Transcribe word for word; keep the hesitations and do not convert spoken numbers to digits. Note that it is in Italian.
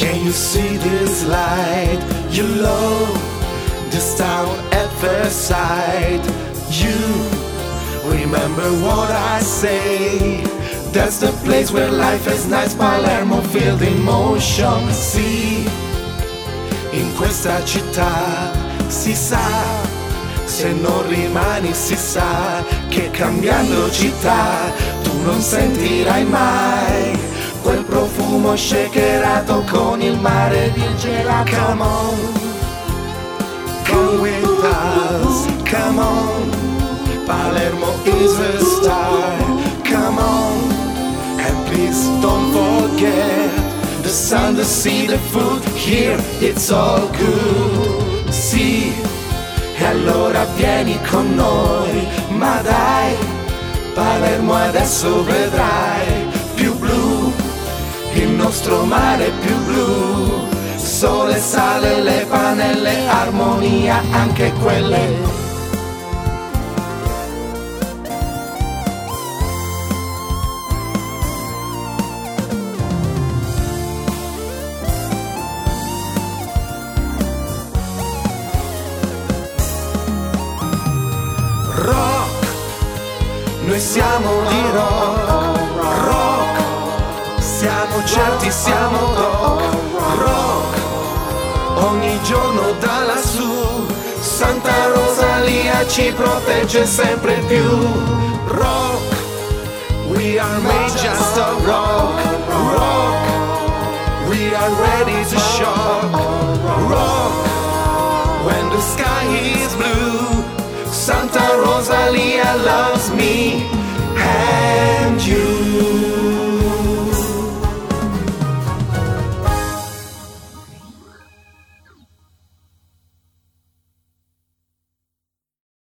Can you see this light? You love this town at first sight. You remember what I say? That's the place where life is nice. Palermo, feel the emotion. Sì, in questa città si sa, se non rimani si sa che cambiando città tu non sentirai mai quel profumo shakerato con il mare di gelato. Come on, come with us, come on, Palermo is a star. Come on, and please don't forget the sun, the sea, the food, here it's all good. Sì, e allora vieni con noi, ma dai, Palermo adesso vedrai, più blu, il nostro mare più blu, sole, sale, le panelle, armonia anche quelle. Rock, noi siamo di rock, rock, siamo certi, siamo rock, rock, ogni giorno da lassù, Santa Rosalia ci protegge sempre più.